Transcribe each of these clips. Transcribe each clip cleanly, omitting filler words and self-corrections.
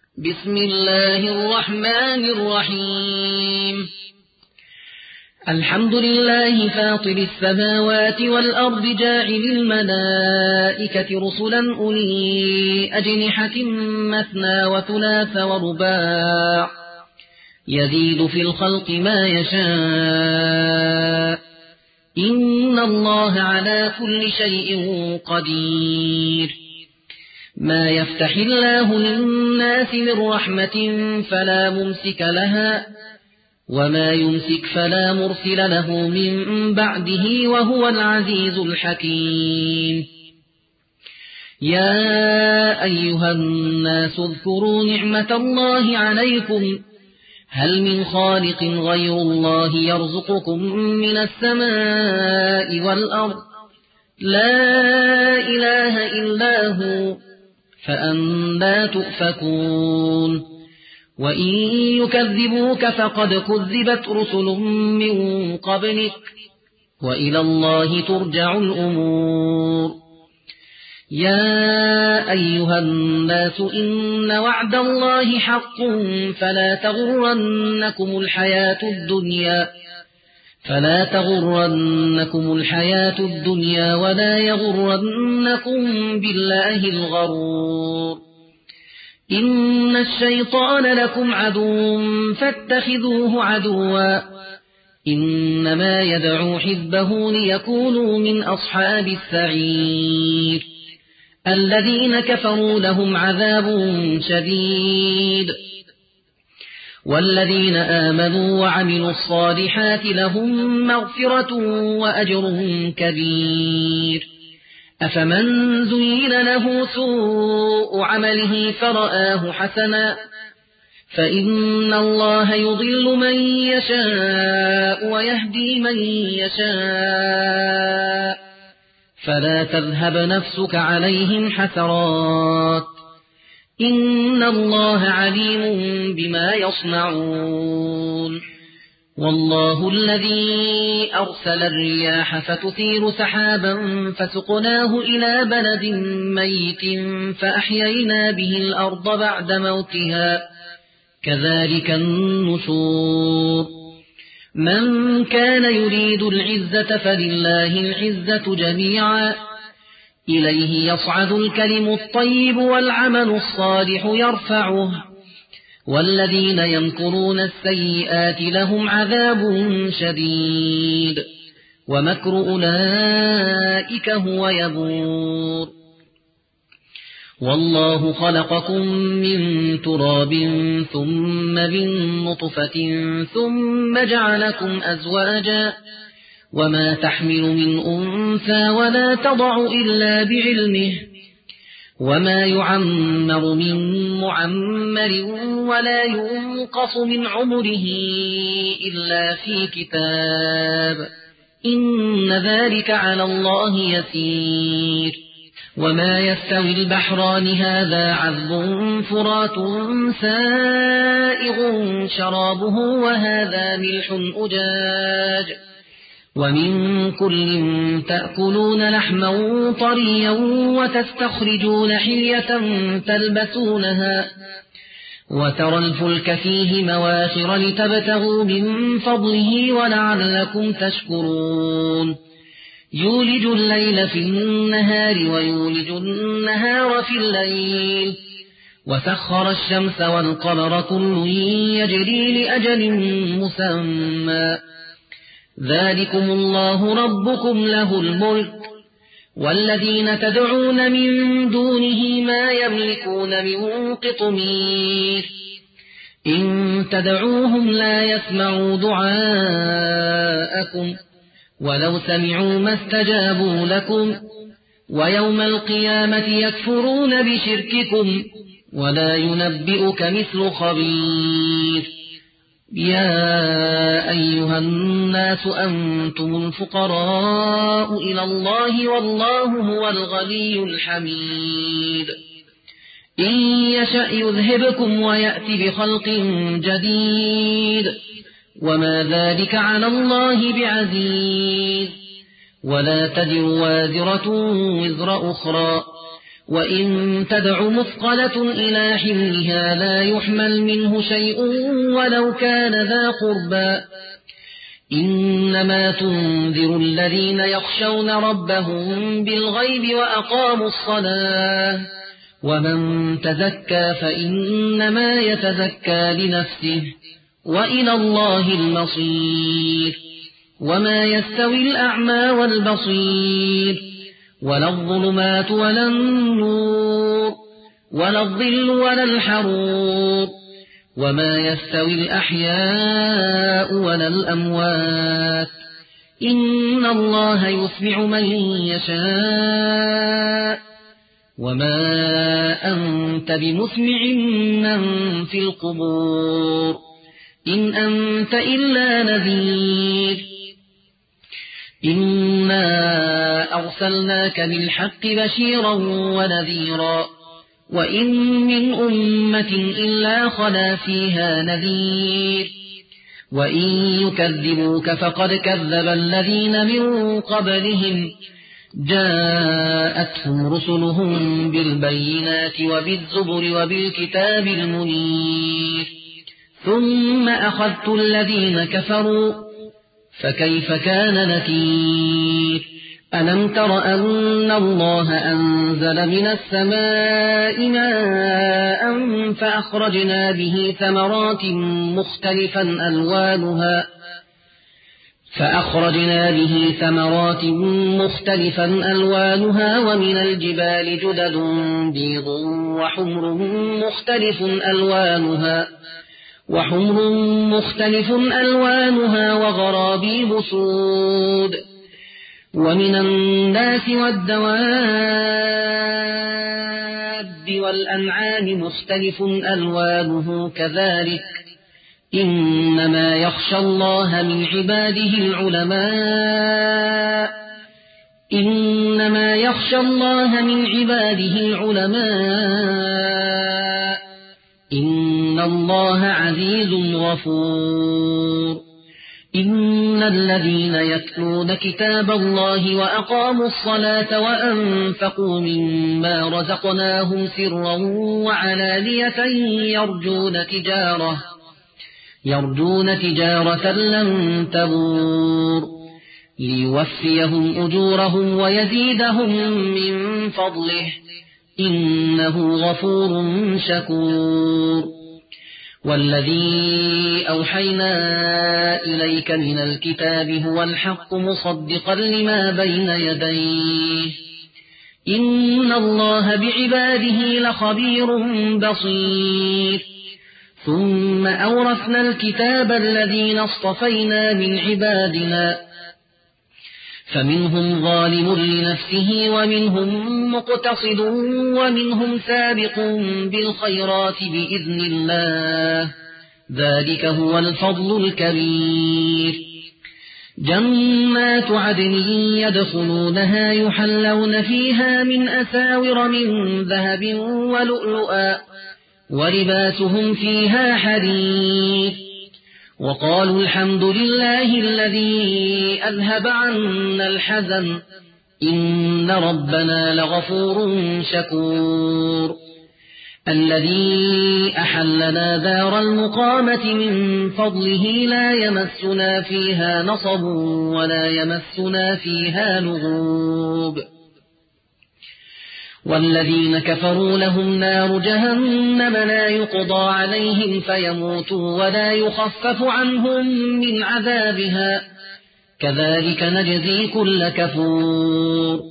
بسم الله الرحمن الرحيم الحمد لله فاطر السماوات والأرض جاعل الملائكة رسلا أولي أجنحة مثنى وثلاث ورباع يزيد في الخلق ما يشاء إن الله على كل شيء قدير ما يفتح الله للناس من رحمة فلا ممسك لها وما يمسك فلا مرسل له من بعده وهو العزيز الحكيم يا أيها الناس اذكروا نعمة الله عليكم هل من خالق غير الله يرزقكم من السماء والأرض لا إله إلا هو فأنى تؤفكون وإن يكذبوك فقد كذبت رسل من قبلك وإلى الله ترجع الأمور يا أيها الناس إن وعد الله حق فلا تغرنكم الحياة الدنيا ولا يغرنكم بالله الغرور إن الشيطان لكم عدو فاتخذوه عدوا إنما يدعو حزبه ليكونوا من أصحاب السعير الذين كفروا لهم عذاب شديد والذين آمنوا وعملوا الصالحات لهم مغفرة وأجر كبير أفمن زين له سوء عمله فرآه حسنا فإن الله يضل من يشاء ويهدي من يشاء فلا تذهب نفسك عليهم حسرات إن الله عليم بما يصنعون والله الذي أرسل الرياح فتثير سحابا فسقناه إلى بلد ميت فأحيينا به الأرض بعد موتها كذلك النشور من كان يريد العزة فلله العزة جميعا إليه يصعد الكلم الطيب والعمل الصالح يرفعه والذين يمكرون السيئات لهم عذاب شديد ومكر أولئك هو يبور والله خلقكم من تراب ثم من نطفة ثم جعلكم أزواجا وما تحمل من أنثى ولا تضع إلا بعلمه وما يعمر من معمر ولا ينقص من عمره إلا في كتاب إن ذلك على الله يسير وما يستوي البحران هذا عذب فرات سائغ شرابه وهذا ملح أجاج ومن كل تأكلون لحما طريا وتستخرجون حلية تلبسونها وترى الفلك فيه مواخر لتبتغوا من فضله ولعلكم تشكرون يولج الليل في النهار ويولج النهار في الليل وسخر الشمس والقمر كل يجري لأجل مسمى ذلكم الله ربكم له الملك والذين تدعون من دونه ما يملكون من قطمير إن تدعوهم لا يسمعوا دعاءكم ولو سمعوا ما استجابوا لكم ويوم القيامة يكفرون بشرككم ولا ينبئك مثل خبير يا أيها الناس أنتم الفقراء إلى الله والله هو الغني الحميد إن يشأ يذهبكم ويأتي بخلق جديد وما ذلك على الله بعزيز ولا تزر وازرة وزر أخرى وإن تدع مثقلة إلى حملها لا يحمل منه شيء ولو كان ذا قربى إنما تنذر الذين يخشون ربهم بالغيب وأقاموا الصلاة ومن تزكى فإنما يتزكى لنفسه وإلى الله المصير وما يستوي الأعمى والبصير ولا الظلمات ولا النور ولا الظل ولا الحرور وما يستوي الأحياء ولا الأموات إن الله يسمع من يشاء وما أنت بمسمع من في القبور إن أنت إلا نذير إنا أرسلناك بالحق بشيرا ونذيرا وإن من أمة إلا خلا فيها نذير وإن يكذبوك فقد كذب الذين من قبلهم جاءتهم رسلهم بالبينات وبالزبر وبالكتاب المنير ثم أخذت الذين كفروا فكيف كان نكير ألم تر أن الله أنزل من السماء ماء فأخرجنا به ثمرات مختلفا ألوانها ومن الجبال جدد بيض وحمر مختلف ألوانها وغرابيب سود ومن الناس والدواب والأنعام مختلف ألوانه كذلك إنما يخشى الله من عباده العلماء إن الله عزيز غفور إن الذين يتلون كتاب الله وأقاموا الصلاة وأنفقوا مما رزقناهم سرا وعلانية يرجون تجارة لن تبور ليوفيهم أجورهم ويزيدهم من فضله إنه غفور شكور والذي أوحينا إليك من الكتاب هو الحق مصدقا لما بين يديه إن الله بعباده لخبير بصير ثم أورثنا الكتاب الذين اصطفينا من عبادنا فمنهم ظالم لنفسه ومنهم مقتصد ومنهم سابق بالخيرات بإذن الله ذلك هو الفضل الكبير جنات عدن يدخلونها يحلون فيها من أساور من ذهب ولؤلؤا ولباسهم فيها حرير وقالوا الحمد لله الذي أذهب عنا الحزن إن ربنا لغفور شكور الذي أحلنا دار المقامة من فضله لا يمسنا فيها نصب ولا يمسنا فيها لغوب والذين كفروا لهم نار جهنم لا يقضى عليهم فيموتوا ولا يخفف عنهم من عذابها كذلك نجزي كل كفور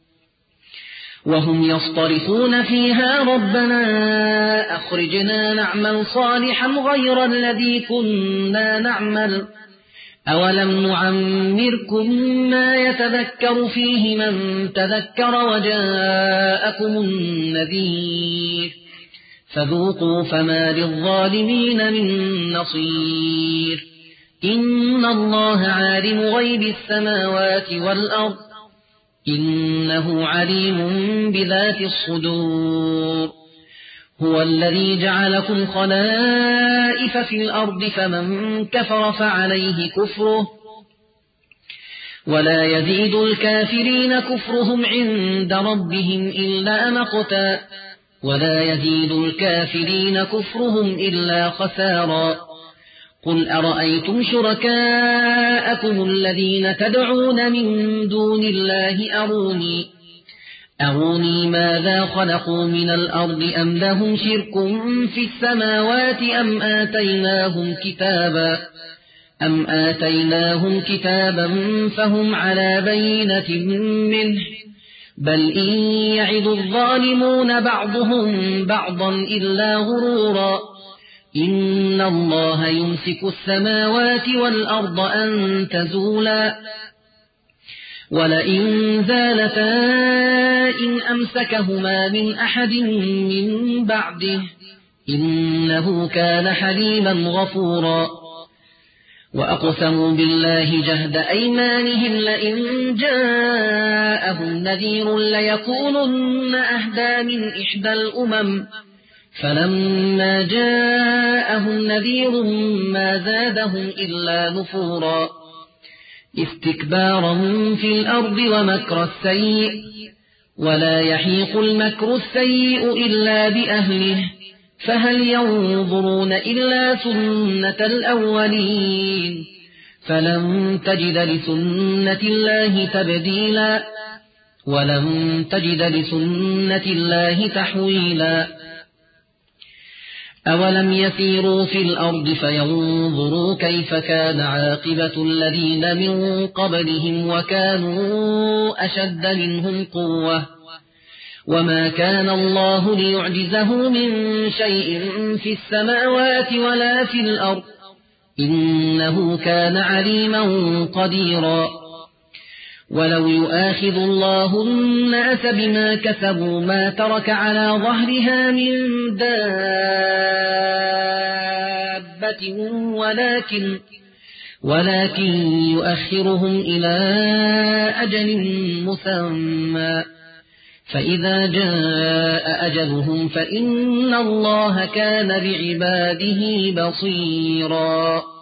وهم يصطرخون فيها ربنا أخرجنا نعمل صالحا غير الذي كنا نعمل أولم نعمركم ما يتذكر فيه من تذكر وجاءكم النذير فذوقوا فما للظالمين من نصير إن الله عالم غيب السماوات والأرض إنه عليم بذات الصدور هو الذي جعلكم خلائف في الأرض فمن كفر فعليه كفره ولا يزيد الكافرين كفرهم عند ربهم إلا مقتا ولا يزيد الكافرين كفرهم إلا خسارا قل أرأيتم شركاءكم الذين تدعون من دون الله أروني ماذا خلقوا من الأرض أم لهم شرك في السماوات أم آتيناهم كتابا فهم على بينة منه بل إن يعد الظالمون بعضهم بعضا إلا غرورا إن الله يمسك السماوات والأرض أن تزولا ولئن زالتا إن أمسكهما من أحد من بعده إنه كان حليما غفورا وأقسموا بالله جهد أيمانهم لئن جاءهم نذير ليكونن أهدى من إحدى الأمم فلما جاءهم نذير ما زادهم إلا نفورا استكبارا في الأرض ومكر السيء ولا يحيق المكر السيء إلا بأهله فهل ينظرون إلا سنة الأولين فلن تجد لسنة الله تبديلا ولن تجد لسنة الله تحويلا أولم يسيروا في الأرض فينظروا كيف كان عاقبة الذين من قبلهم وكانوا أشد منهم قوة وما كان الله ليعجزه من شيء في السماوات ولا في الأرض إنه كان عليما قديرا ولو يؤاخذ الله الناس بما كسبوا ما ترك على ظهرها من دابة ولكن يؤخرهم إلى أجل مسمى فإذا جاء أجلهم فإن الله كان بعباده بصيرا